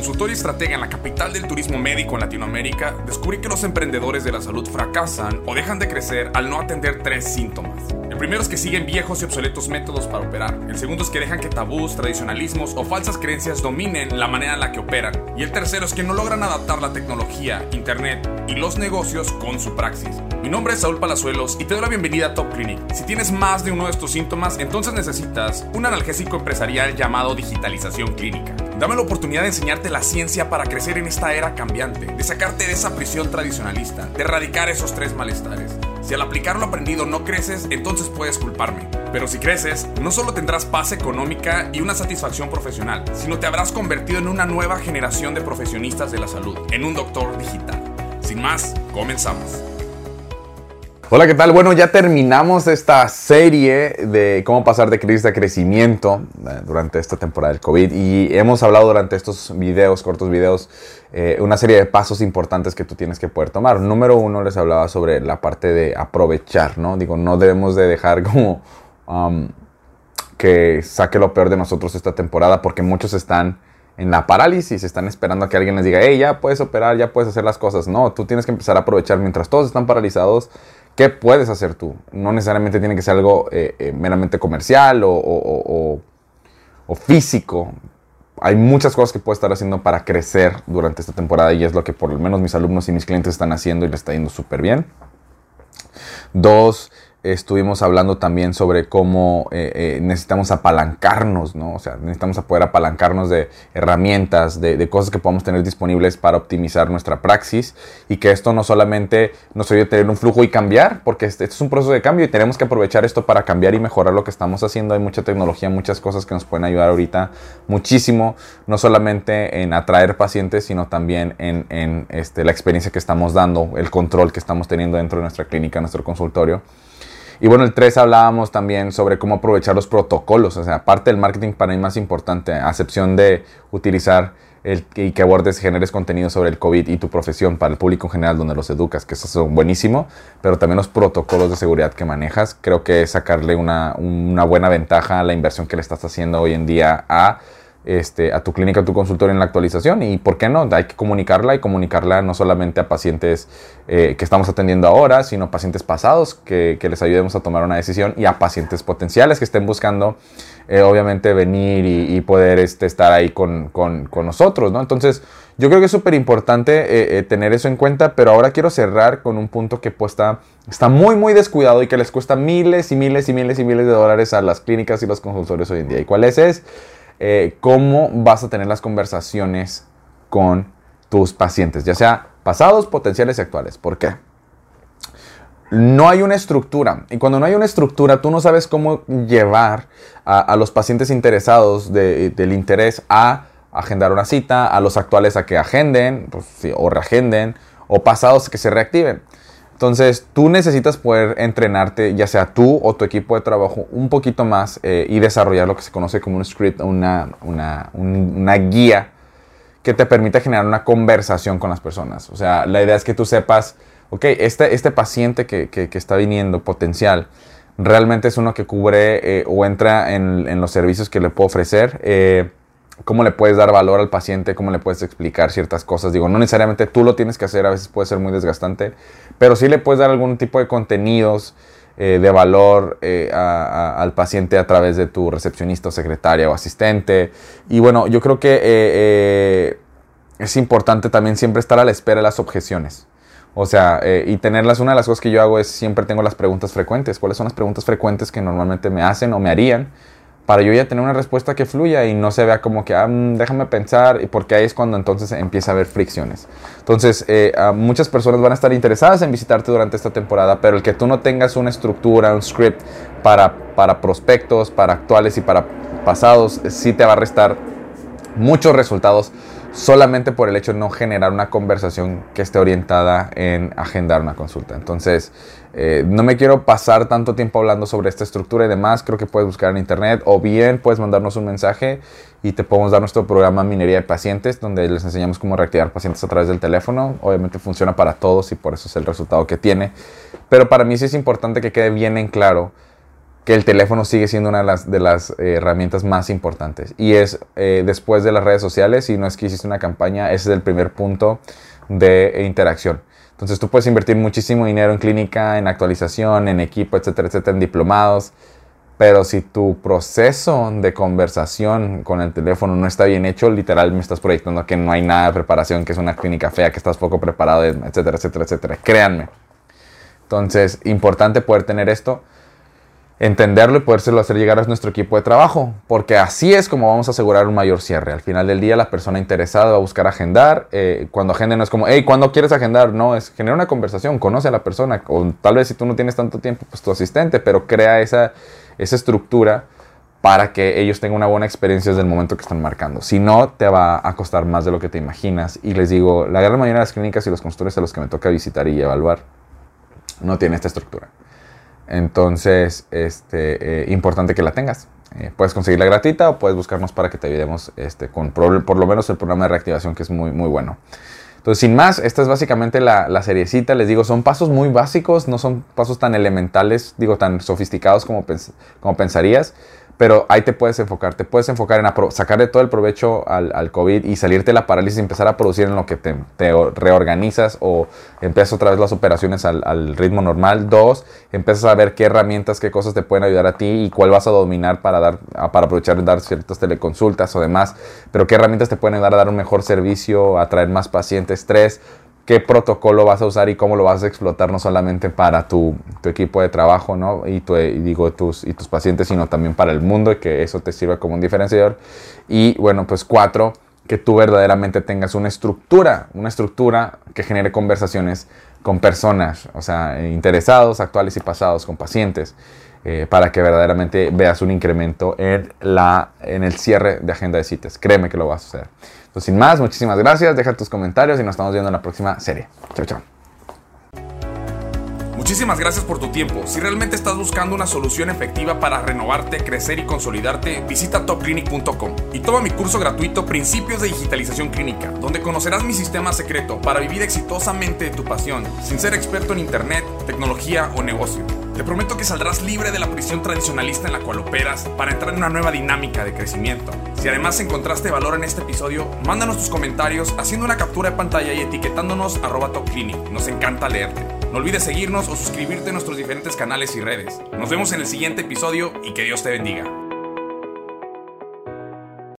consultor y estratega en la capital del turismo médico en Latinoamérica, descubrí que los emprendedores de la salud fracasan o dejan de crecer al no atender 3 síntomas. El primero es que siguen viejos y obsoletos métodos para operar. El segundo es que dejan que tabús, tradicionalismos o falsas creencias dominen la manera en la que operan. Y el tercero es que no logran adaptar la tecnología, internet y los negocios con su praxis. Mi nombre es Saúl Palazuelos y te doy la bienvenida a Top Clinic. Si tienes más de uno de estos síntomas, entonces necesitas un analgésico empresarial llamado digitalización clínica. Dame la oportunidad de enseñarte la ciencia para crecer en esta era cambiante, de sacarte de esa prisión tradicionalista, de erradicar esos 3 malestares. Si al aplicar lo aprendido no creces, entonces puedes culparme. Pero si creces, no solo tendrás paz económica y una satisfacción profesional, sino te habrás convertido en una nueva generación de profesionistas de la salud, en un doctor digital. Sin más, comenzamos. Hola, ¿qué tal? Bueno, ya terminamos esta serie de cómo pasar de crisis a crecimiento durante esta temporada del COVID y hemos hablado durante estos videos, cortos videos, una serie de pasos importantes que tú tienes que poder tomar. Número 1, les hablaba sobre la parte de aprovechar, ¿no? Digo, no debemos de dejar como que saque lo peor de nosotros esta temporada porque muchos están en la parálisis, están esperando a que alguien les diga, hey, ya puedes operar, ya puedes hacer las cosas. No, tú tienes que empezar a aprovechar mientras todos están paralizados. ¿Qué puedes hacer tú? No necesariamente tiene que ser algo meramente comercial o físico. Hay muchas cosas que puedes estar haciendo para crecer durante esta temporada y es lo que por lo menos mis alumnos y mis clientes están haciendo y les está yendo súper bien. 2, estuvimos hablando también sobre cómo necesitamos apalancarnos, ¿no? O sea, necesitamos poder apalancarnos de herramientas, de cosas que podamos tener disponibles para optimizar nuestra praxis y que esto no solamente nos ayude a tener un flujo y cambiar, porque este es un proceso de cambio y tenemos que aprovechar esto para cambiar y mejorar lo que estamos haciendo. Hay mucha tecnología, muchas cosas que nos pueden ayudar ahorita muchísimo, no solamente en atraer pacientes, sino también en la experiencia que estamos dando, el control que estamos teniendo dentro de nuestra clínica, nuestro consultorio. Y bueno, el 3 hablábamos también sobre cómo aprovechar los protocolos, o sea, parte del marketing para mí más importante, a excepción de utilizar y que abordes, generes contenido sobre el COVID y tu profesión para el público en general donde los educas, que eso es buenísimo, pero también los protocolos de seguridad que manejas, creo que es sacarle una buena ventaja a la inversión que le estás haciendo hoy en día a tu clínica, a tu consultorio en la actualización. Y por qué no, hay que comunicarla y comunicarla no solamente a pacientes que estamos atendiendo ahora, sino a pacientes pasados que les ayudemos a tomar una decisión y a pacientes potenciales que estén buscando obviamente venir y poder estar ahí con nosotros, ¿no? Entonces yo creo que es súper importante tener eso en cuenta, pero ahora quiero cerrar con un punto que pues está muy muy descuidado y que les cuesta miles y miles y miles y miles de dólares a las clínicas y los consultorios hoy en día. ¿Y cuál es? Cómo vas a tener las conversaciones con tus pacientes, ya sea pasados, potenciales y actuales. ¿Por qué? No hay una estructura. Y cuando no hay una estructura, tú no sabes cómo llevar a los pacientes interesados del interés a agendar una cita, a los actuales a que agenden, pues, sí, o reagenden, o pasados que se reactiven. Entonces, tú necesitas poder entrenarte, ya sea tú o tu equipo de trabajo, un poquito más y desarrollar lo que se conoce como un script, una guía que te permita generar una conversación con las personas. O sea, la idea es que tú sepas, ok, este paciente que está viniendo potencial, realmente es uno que cubre o entra en los servicios que le puedo ofrecer. Cómo le puedes dar valor al paciente, cómo le puedes explicar ciertas cosas. Digo, no necesariamente tú lo tienes que hacer, a veces puede ser muy desgastante, pero sí le puedes dar algún tipo de contenidos de valor al paciente a través de tu recepcionista o secretaria o asistente. Y bueno, yo creo que es importante también siempre estar a la espera de las objeciones. O sea, y tenerlas, una de las cosas que yo hago es siempre tengo las preguntas frecuentes. ¿Cuáles son las preguntas frecuentes que normalmente me hacen o me harían? Para yo ya tener una respuesta que fluya y no se vea como que, déjame pensar, porque ahí es cuando entonces empieza a haber fricciones. Entonces, muchas personas van a estar interesadas en visitarte durante esta temporada, pero el que tú no tengas una estructura, un script para prospectos, para actuales y para pasados, sí te va a restar muchos resultados solamente por el hecho de no generar una conversación que esté orientada en agendar una consulta. Entonces, no me quiero pasar tanto tiempo hablando sobre esta estructura y demás. Creo que puedes buscar en internet o bien puedes mandarnos un mensaje y te podemos dar nuestro programa Minería de Pacientes, donde les enseñamos cómo reactivar pacientes a través del teléfono. Obviamente funciona para todos y por eso es el resultado que tiene. Pero para mí sí es importante que quede bien en claro que el teléfono sigue siendo una de las herramientas más importantes. Y es después de las redes sociales, si no es que hiciste una campaña, ese es el primer punto de interacción. Entonces tú puedes invertir muchísimo dinero en clínica, en actualización, en equipo, etcétera, etcétera, en diplomados. Pero si tu proceso de conversación con el teléfono no está bien hecho, literal me estás proyectando que no hay nada de preparación, que es una clínica fea, que estás poco preparado, etcétera, etcétera, etcétera. Créanme. Entonces, importante poder tener esto, entenderlo y podérselo hacer llegar a nuestro equipo de trabajo, porque así es como vamos a asegurar un mayor cierre. Al final del día, la persona interesada va a buscar agendar. Cuando agende no es como, hey, ¿cuándo quieres agendar? No, es generar una conversación, conoce a la persona. O tal vez si tú no tienes tanto tiempo, pues tu asistente, pero crea esa estructura para que ellos tengan una buena experiencia desde el momento que están marcando. Si no, te va a costar más de lo que te imaginas. Y les digo, la gran mayoría de las clínicas y los consultores a los que me toca visitar y evaluar no tienen esta estructura. Entonces, importante que la tengas. Puedes conseguirla gratuita o puedes buscarnos para que te ayudemos con por lo menos el programa de reactivación, que es muy, muy bueno. Entonces, sin más, esta es básicamente la seriecita. Les digo, son pasos muy básicos, no son pasos tan elementales, tan sofisticados como pensarías. Pero ahí te puedes enfocar en sacarle todo el provecho al COVID y salirte de la parálisis y empezar a producir en lo que te reorganizas o empiezas otra vez las operaciones al ritmo normal. 2, empiezas a ver qué herramientas, qué cosas te pueden ayudar a ti y cuál vas a dominar para aprovechar de dar ciertas teleconsultas o demás. Pero qué herramientas te pueden ayudar a dar un mejor servicio, a traer más pacientes. 3, qué protocolo vas a usar y cómo lo vas a explotar no solamente para tu equipo de trabajo, ¿no? y tus pacientes, sino también para el mundo, y que eso te sirva como un diferenciador. Y bueno, pues 4, que tú verdaderamente tengas una estructura que genere conversaciones con personas, o sea, interesados, actuales y pasados, con pacientes, para que verdaderamente veas un incremento en el cierre de agenda de citas. Créeme que lo vas a hacer. Entonces, sin más, muchísimas gracias. Deja tus comentarios y nos estamos viendo en la próxima serie. Chao, chao. Muchísimas gracias por tu tiempo. Si realmente estás buscando una solución efectiva para renovarte, crecer y consolidarte, visita topclinic.com y toma mi curso gratuito Principios de Digitalización Clínica, donde conocerás mi sistema secreto para vivir exitosamente de tu pasión, sin ser experto en internet, tecnología o negocio. Te prometo que saldrás libre de la prisión tradicionalista en la cual operas para entrar en una nueva dinámica de crecimiento. Si además encontraste valor en este episodio, mándanos tus comentarios haciendo una captura de pantalla y etiquetándonos @topclinic. Nos encanta leerte. No olvides seguirnos o suscribirte a nuestros diferentes canales y redes. Nos vemos en el siguiente episodio y que Dios te bendiga.